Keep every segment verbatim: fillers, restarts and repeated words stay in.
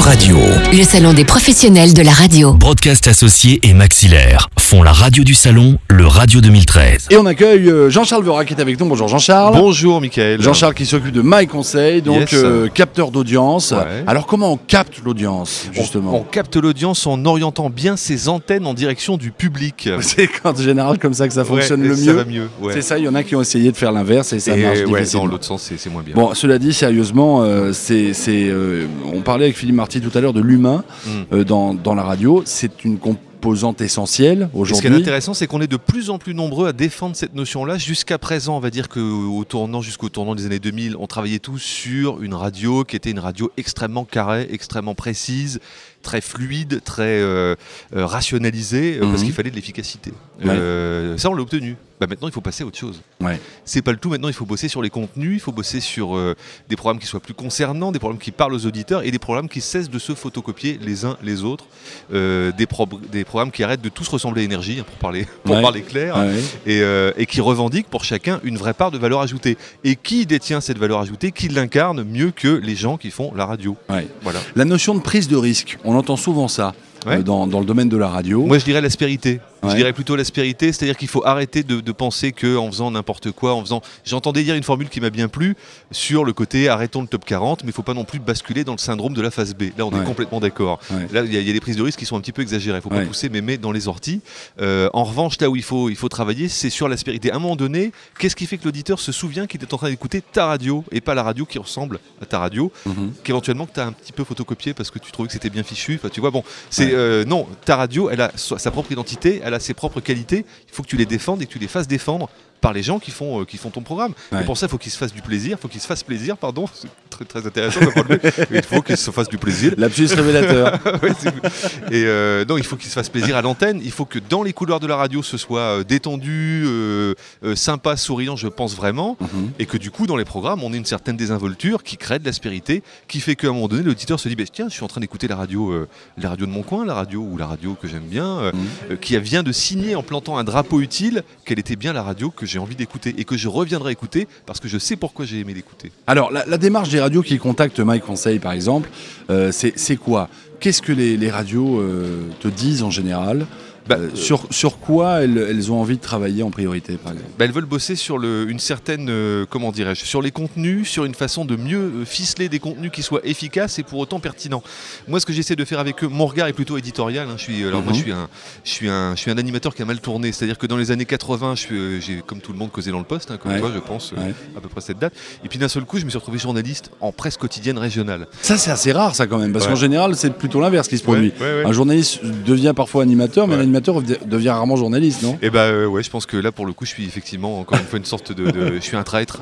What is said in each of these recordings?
Radio. Le salon des professionnels de la radio. Broadcast Associés et Maxillaire font la radio du salon, le Radio deux mille treize. Et on accueille Jean-Charles Vera qui est avec nous. Bonjour Jean-Charles. Bonjour Mickaël. Jean-Charles qui s'occupe de MyConseil, donc Yes. euh, capteur d'audience. Ouais. Alors comment on capte l'audience justement On, on capte l'audience en orientant bien ses antennes en direction du public. C'est en général comme ça que ça fonctionne Ouais, le ça mieux. va mieux. Ouais. C'est ça, il y en a qui ont essayé de faire l'inverse et ça Et marche ouais, difficilement. dans l'autre sens, c'est, c'est moins bien. Bon, cela dit, sérieusement, euh, c'est, c'est, euh, on parlait avec Philippe Marty tout à l'heure de l'humain Mm. euh, dans, dans la radio. C'est une composante essentielle Et ce aujourd'hui. qui est intéressant, c'est qu'on est de plus en plus nombreux à défendre cette notion-là. Jusqu'à présent, on va dire qu'au tournant, jusqu'au tournant des années deux mille, on travaillait tous sur une radio qui était une radio extrêmement carrée, extrêmement précise, très fluide, très euh, euh, rationalisée, euh, Mhm. parce qu'il fallait de l'efficacité. Ouais. Euh, ça, on l'a obtenu. Bah, maintenant, il faut passer à autre chose. Ouais. C'est pas le tout. Maintenant, il faut bosser sur les contenus, il faut bosser sur euh, des programmes qui soient plus concernants, des programmes qui parlent aux auditeurs et des programmes qui cessent de se photocopier les uns les autres, euh, des, pro- des programmes qui arrêtent de tous ressembler à énergie, hein, pour parler, pour Ouais. parler clair, Ouais. et, euh, et qui revendiquent pour chacun une vraie part de valeur ajoutée. Et qui détient cette valeur ajoutée, qui l'incarne mieux que les gens qui font la radio. Ouais. Voilà. La notion de prise de risque, on entend souvent ça Ouais. euh, dans, dans le domaine de la radio. Moi, je dirais l'aspérité. Ouais. Je dirais plutôt l'aspérité, c'est-à-dire qu'il faut arrêter de, de penser qu'en faisant n'importe quoi, en faisant. J'entendais dire une formule qui m'a bien plu sur le côté arrêtons le top quarante, mais il ne faut pas non plus basculer dans le syndrome de la phase B. Là, on Ouais. est complètement d'accord. Ouais. Là, il y, a- il y a des prises de risque qui sont un petit peu exagérées. Il ne faut Ouais. pas pousser mémé dans les orties. Euh, en revanche, là où il faut, il faut travailler, c'est sur l'aspérité. À un moment donné, qu'est-ce qui fait que l'auditeur se souvient qu'il est en train d'écouter ta radio et pas la radio qui ressemble à ta radio, Mhm. qu'éventuellement que tu as un petit peu photocopié parce que tu trouvais que c'était bien fichu. Enfin, tu vois, bon, c'est Ouais. euh, non, ta radio, elle a so- sa propre identité, elle a ses propres qualités. Il faut que tu les défendes et que tu les fasses défendre par les gens qui font, euh, qui font ton programme. Ouais. Et pour ça, il faut qu'ils se fassent du plaisir. Il faut qu'ils se fassent plaisir, pardon. C'est très, très intéressant. comme point de vue. Il faut qu'ils se fassent du plaisir. Lapsus révélateur. Ouais, c'est cool. Et euh, non, il faut qu'il se fasse plaisir à l'antenne. Il faut que dans les couloirs de la radio, ce soit euh, détendu, euh, euh, sympa, souriant, je pense vraiment. Mhm. Et que du coup, dans les programmes, on ait une certaine désinvolture qui crée de l'aspérité, qui fait qu'à un moment donné, l'auditeur se dit bah, tiens, je suis en train d'écouter la radio, euh, la radio de mon coin, la radio ou la radio que j'aime bien, euh, Mhm. euh, qui vient de signer en plantant un drapeau utile qu'elle était bien la radio que j'ai envie d'écouter et que je reviendrai écouter parce que je sais pourquoi j'ai aimé l'écouter. Alors, la, la démarche des radios qui contactent MyConseil, par exemple, euh, c'est, c'est quoi ? Qu'est-ce que les, les radios euh, te disent en général ? Bah, Euh, sur, sur quoi elles, elles ont envie de travailler en priorité, par exemple ? Bah, elles veulent bosser sur le, une certaine, euh, comment dirais-je, sur les contenus, sur une façon de mieux euh, ficeler des contenus qui soient efficaces et pour autant pertinents. Moi, ce que j'essaie de faire avec eux, mon regard est plutôt éditorial. Hein, je suis, alors Mhm. moi, je suis un, je suis un, je suis un animateur qui a mal tourné. C'est-à-dire que dans les années quatre-vingts, je suis, euh, j'ai comme tout le monde causé dans le poste, hein, comme Ouais. toi, je pense, euh, Ouais. à peu près cette date. Et puis d'un seul coup, je me suis retrouvé journaliste en presse quotidienne régionale. Ça, c'est assez rare, ça, quand même, parce Ouais. qu'en général, c'est plutôt l'inverse qui se produit. Ouais, ouais, ouais. Un journaliste devient parfois animateur, mais Ouais. un animateur devient rarement journaliste, non ? Et bah euh, ouais, je pense que là pour le coup, je suis effectivement encore une fois une sorte de, de- je suis un traître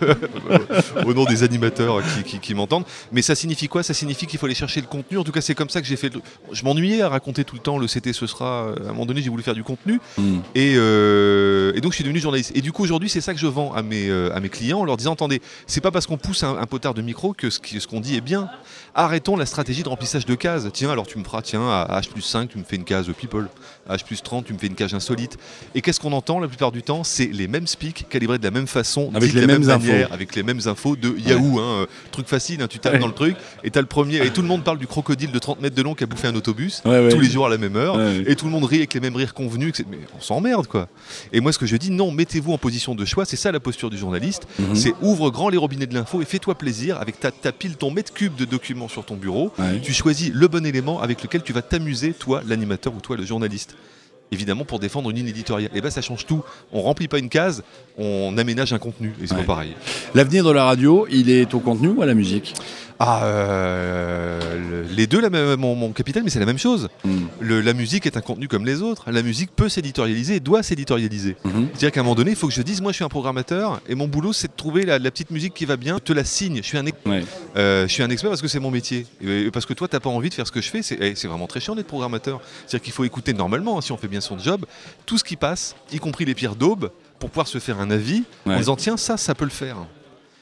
au nom des animateurs qui, qui- qui m'entendent. Mais ça signifie quoi ? Ça signifie qu'il faut aller chercher le contenu. En tout cas, c'est comme ça que j'ai fait. le- Je m'ennuyais à raconter tout le temps le C T ce sera. À un moment donné, j'ai voulu faire du contenu Hmm. et, euh, et donc je suis devenu journaliste. Et du coup aujourd'hui, c'est ça que je vends à mes euh, à mes clients en leur disant attendez, c'est pas parce qu'on pousse un, un potard de micro que ce qui- ce qu'on dit est bien. Arrêtons la stratégie de remplissage de cases. Tiens, alors tu me feras, tiens, à H plus cinq, tu me fais une case people. À H plus trente, tu me fais une cage insolite. Et qu'est-ce qu'on entend la plupart du temps ? C'est les mêmes speaks, calibrés de la même façon, Avec dits de les la mêmes même infos. manière, avec les mêmes infos de Yahoo. Hein, euh, truc facile, hein, tu tapes Ouais. dans le truc, et t'as le premier. Et tout le monde parle du crocodile de trente mètres de long qui a bouffé un autobus, Ouais, ouais. tous les jours à la même heure. Ouais, ouais. Et tout le monde rit avec les mêmes rires convenus. et c'est- Mais on s'emmerde, quoi. Et moi, ce que je dis, non, mettez-vous en position de choix. C'est ça la posture du journaliste. Mhm. C'est ouvre grand les robinets de l'info et fais-toi plaisir avec ta, ta pile, ton mètre cube de documents sur ton bureau. Ouais. Tu choisis le bon élément avec lequel tu vas t'amuser, toi, l'animateur ou toi, le journaliste. Évidemment, pour défendre une ligne éditoriale. Et ben, ça change tout. On remplit pas une case, on aménage un contenu. Et c'est Ouais. pas pareil. L'avenir de la radio, il est au contenu ou à la musique ? Ah, euh, le- les deux, la même, mon, mon capitaine, mais c'est la même chose. Hmm. Le- la musique est un contenu comme les autres. La musique peut s'éditorialiser et doit s'éditorialiser. Mhm. C'est-à-dire qu'à un moment donné, il faut que je dise, moi je suis un programmateur et mon boulot c'est de trouver la, la petite musique qui va bien, je te la signe. Je suis un, ex- Ouais. euh, je suis un expert parce que c'est mon métier. Et, et parce que toi, t'as pas envie de faire ce que je fais, c'est, eh, c'est vraiment très chiant d'être programmateur. C'est-à-dire qu'il faut écouter normalement, hein, si on fait bien son job, tout ce qui passe, y compris les pierres d'aube, pour pouvoir se faire un avis Ouais. en disant, tiens, ça, ça peut le faire.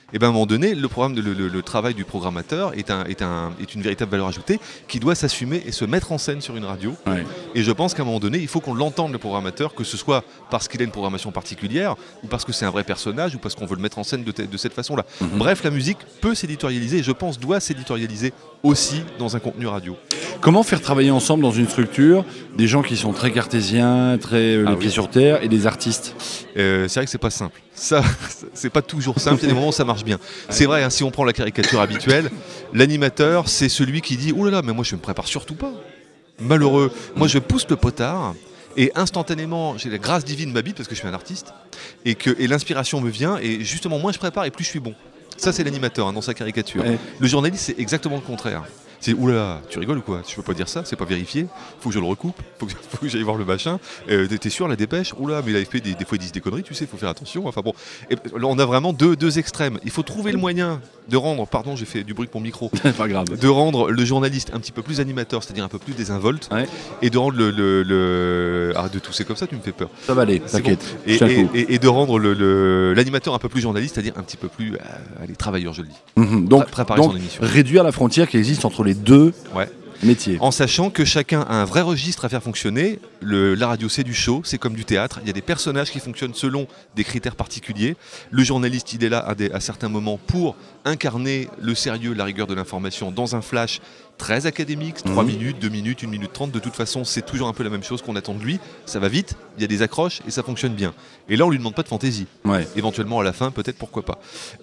Et bien à un moment donné, le, programme de, le, le, le travail du programmateur est, un, est, un, est une véritable valeur ajoutée qui doit s'assumer et se mettre en scène sur une radio. Ouais. Et je pense qu'à un moment donné, il faut qu'on l'entende le programmateur, que ce soit parce qu'il a une programmation particulière, ou parce que c'est un vrai personnage, ou parce qu'on veut le mettre en scène de, te, de cette façon-là. Mm-hmm. Bref, la musique peut s'éditorialiser, et je pense doit s'éditorialiser aussi dans un contenu radio. Comment faire travailler ensemble dans une structure des gens qui sont très cartésiens, très euh, ah, les oui. pieds sur terre, et des artistes? euh, C'est vrai que c'est pas simple. Ça, c'est pas toujours simple. Il y a des moments où ça marche bien. C'est vrai, hein, si on prend la caricature habituelle, l'animateur, c'est celui qui dit « Oh là là, mais moi je me prépare surtout pas. Malheureux. Moi je pousse le potard. » Et instantanément, j'ai la grâce divine m'habite parce que je suis un artiste et que et l'inspiration me vient et justement moins je prépare et plus je suis bon. Ça c'est l'animateur hein, dans sa caricature. Ouais. Le journaliste c'est exactement le contraire. C'est oulala, tu rigoles ou quoi? Je peux pas dire ça, c'est pas vérifié. Faut que je le recoupe, faut que, faut que j'aille voir le machin. Euh, t'es sûr la dépêche? Oula, mais l'A F P des, des fois ils disent des conneries, tu sais, faut faire attention. Enfin bon, et là on a vraiment deux, deux extrêmes. Il faut trouver le moyen de rendre, pardon, j'ai fait du bruit pour mon micro. Pas grave. De rendre le journaliste un petit peu plus animateur, c'est-à-dire un peu plus désinvolte, ouais. Et de rendre le, le, le... arrête de tousser comme ça, tu me fais peur. Ça va aller, t'inquiète. Bon. Et, et, et, et de rendre le, le, l'animateur un peu plus journaliste, c'est-à-dire un petit peu plus, euh, allez, travailleur, je le dis. Mmh, donc, préparer donc son émission. Réduire la frontière qui existe entre les deux. Ouais. Métier. En sachant que chacun a un vrai registre à faire fonctionner. Le, la radio, c'est du show, c'est comme du théâtre. Il y a des personnages qui fonctionnent selon des critères particuliers. Le journaliste, il est là à, des, à certains moments pour incarner le sérieux, la rigueur de l'information dans un flash très académique, trois mmh. minutes, deux minutes, une minute trente. De toute façon, c'est toujours un peu la même chose qu'on attend de lui. Ça va vite, il y a des accroches et ça fonctionne bien. Et là, on lui demande pas de fantaisie. Ouais. Éventuellement, à la fin, peut-être, pourquoi pas.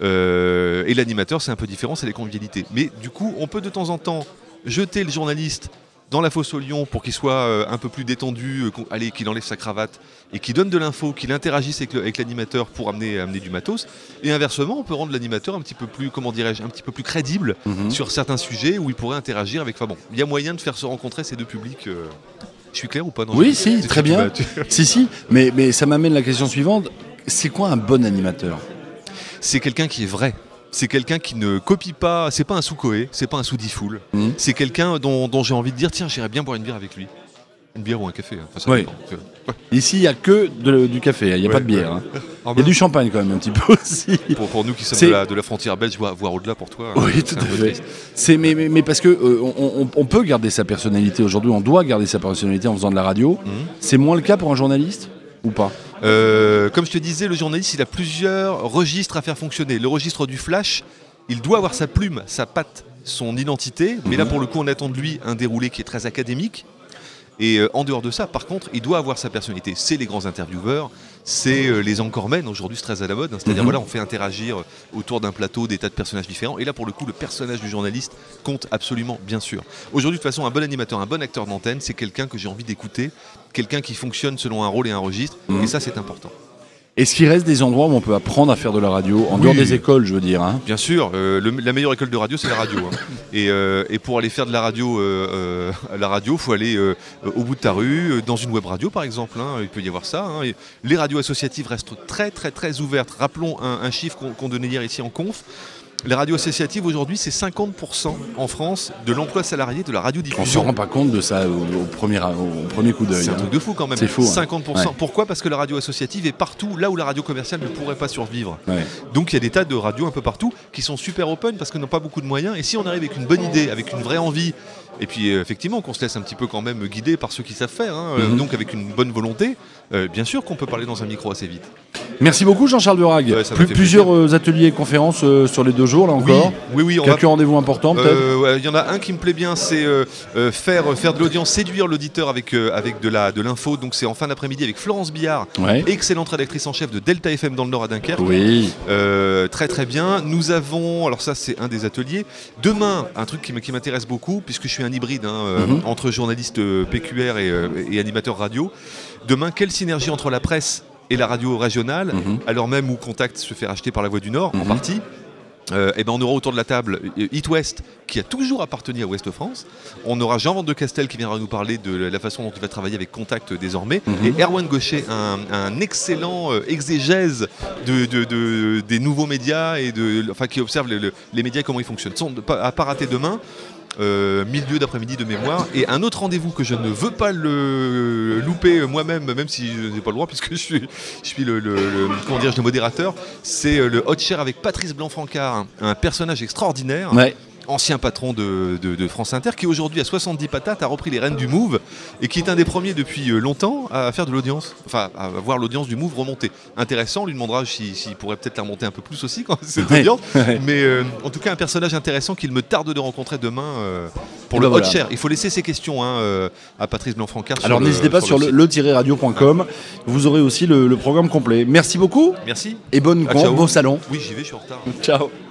Euh, et l'animateur, c'est un peu différent, c'est les convivialités. Mais du coup, on peut de temps en temps jeter le journaliste dans la fosse au lion pour qu'il soit euh, un peu plus détendu, euh, allez, qu'il enlève sa cravate et qu'il donne de l'info, qu'il interagisse avec, le, avec l'animateur pour amener, amener du matos. Et inversement, on peut rendre l'animateur un petit peu plus, comment dirais-je, un petit peu plus crédible mm-hmm. sur certains sujets où il pourrait interagir avec. Enfin bon, il y a moyen de faire se rencontrer ces deux publics. Euh... Je suis clair ou pas? Non, oui, je... si, très bien. si, si, mais, mais ça m'amène à la question suivante. C'est quoi un bon animateur? C'est quelqu'un qui est vrai. C'est quelqu'un qui ne copie pas, c'est pas un sous-Coé, c'est pas un sous-Diffoul. Mmh. C'est quelqu'un dont, dont j'ai envie de dire, tiens, j'irais bien boire une bière avec lui. Une bière ou un café. Hein. Enfin, ça oui. dépend. Ouais. Ici, il n'y a que de, du café, il n'y a ouais, pas de bière. Ouais. Hein. Ah il y a du champagne quand même un petit peu aussi. Pour, pour nous qui sommes de la, de la frontière belge, voire, voire au-delà pour toi. Oui, tout à fait. C'est, mais, mais, mais parce qu'on euh, on, on peut garder sa personnalité aujourd'hui, on doit garder sa personnalité en faisant de la radio. Mmh. C'est moins le cas pour un journaliste ou pas? euh, Comme je te disais, le journaliste, il a plusieurs registres à faire fonctionner. Le registre du flash, il doit avoir sa plume, sa patte, son identité, mais mmh. là pour le coup on attend de lui un déroulé qui est très académique. Et euh, en dehors de ça, par contre, il doit avoir sa personnalité. C'est les grands intervieweurs, c'est euh, les anchormen, aujourd'hui c'est très à la mode, hein, c'est-à-dire mmh. voilà, on fait interagir autour d'un plateau des tas de personnages différents. Et là pour le coup, le personnage du journaliste compte absolument, bien sûr. Aujourd'hui de toute façon, un bon animateur, un bon acteur d'antenne, c'est quelqu'un que j'ai envie d'écouter, quelqu'un qui fonctionne selon un rôle et un registre, mmh. et ça c'est important. Est-ce qu'il reste des endroits où on peut apprendre à faire de la radio, en oui. dehors des écoles, je veux dire hein? Bien sûr, euh, le, la meilleure école de radio, c'est la radio. Hein. et, euh, et pour aller faire de la radio, euh, euh, à la radio, il faut aller euh, au bout de ta rue, dans une web radio par exemple. Hein, il peut y avoir ça. Hein. Les radios associatives restent très très très ouvertes. Rappelons un, un chiffre qu'on, qu'on donnait hier ici en conf. Les radios associatives aujourd'hui, c'est cinquante pour cent en France de l'emploi salarié de la radiodiffusion. On ne se rend pas compte de ça au, au, premier, au premier coup d'œil. C'est un hein. truc de fou quand même. C'est fou. cinquante pour cent. Hein. Pourquoi? Parce que la radio associative est partout, là où la radio commerciale ne pourrait pas survivre. Ouais. Donc il y a des tas de radios un peu partout qui sont super open parce qu'ils n'ont pas beaucoup de moyens. Et si on arrive avec une bonne idée, avec une vraie envie, et puis euh, effectivement qu'on se laisse un petit peu quand même guider par ceux qui savent faire, hein, mm-hmm. euh, donc avec une bonne volonté, euh, bien sûr qu'on peut parler dans un micro assez vite. Merci beaucoup Jean-Charles Durague. Ouais, Plus, plusieurs euh, ateliers et conférences euh, sur les deux jours là encore. Oui, oui, oui. Quelques va... rendez-vous importants peut-être. Il euh, ouais, y en a un qui me plaît bien, c'est euh, euh, faire, faire de l'audience, séduire l'auditeur avec, euh, avec de, la, de l'info. Donc c'est en fin d'après-midi avec Florence Billard, ouais. excellente rédactrice en chef de Delta F M dans le Nord à Dunkerque. Oui. Euh, très très bien. Nous avons, alors ça c'est un des ateliers. Demain, un truc qui, qui m'intéresse beaucoup, puisque je suis un hybride hein, euh, mm-hmm. entre journaliste P Q R et, euh, et animateur radio. Demain, quelle synergie entre la presse et la radio régionale, mmh. alors même où Contact se fait racheter par la Voix du Nord, mmh. en partie, euh, et ben on aura autour de la table It West, qui a toujours appartenu à Ouest France. On aura Jean Van de Castel qui viendra nous parler de la façon dont il va travailler avec Contact désormais, mmh. et Erwan Gaucher, un, un excellent euh, exégèse de, de, de, des nouveaux médias, et de, enfin, qui observe le, le, les médias et comment ils fonctionnent. Sans, à pas rater demain. euh, milieu d'après-midi de mémoire. Et un autre rendez-vous que je ne veux pas le louper moi-même, même si je n'ai pas le droit, puisque je suis, je suis le, le, le, comment dire, le modérateur, c'est le Hot Chair avec Patrice Blanc-Francard, un personnage extraordinaire. Ouais. Ancien patron de, de, de France Inter, qui aujourd'hui à soixante-dix patates a repris les rênes du Move et qui est un des premiers depuis longtemps à faire de l'audience, enfin à voir l'audience du Move remonter. Intéressant, on lui demandera s'il si, si pourrait peut-être la remonter un peu plus aussi quand cette ouais. audience, mais euh, en tout cas un personnage intéressant qu'il me tarde de rencontrer demain euh, pour le ben Hot voilà. Chair. Il faut laisser ses questions hein, euh, à Patrice Blanc-Francard. Alors n'hésitez pas sur le, le tiret radio point com, vous aurez aussi le, le programme complet. Merci beaucoup. Merci. Et bonne ah, con, bon salon. Oui, j'y vais, je suis en retard. Ciao.